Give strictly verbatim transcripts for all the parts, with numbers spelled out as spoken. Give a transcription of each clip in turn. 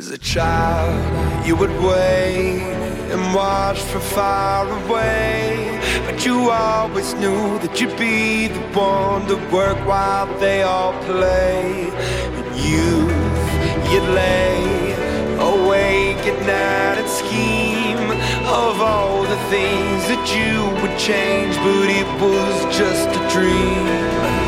As a child, you would wait and watch from far away, but you always knew that you'd be the one to work while they all play. In youth, you'd lay awake at night and scheme of all the things that you would change, but it was just a dream.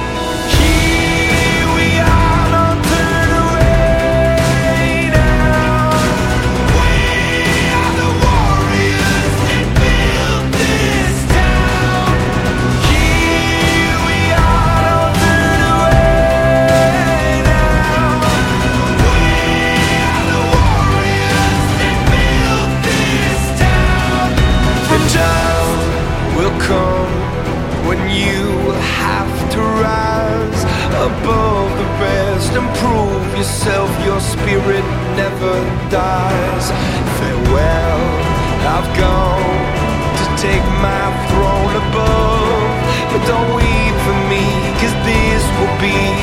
Here we are, don't turn away now. We are the warriors that built this town. Here we are, don't turn away now. We are the warriors that built this town. The time will come when you will have to rise above the rest and prove yourself. Your spirit never dies. Farewell, I've gone to take my throne above, but don't weep for me, 'cause this will be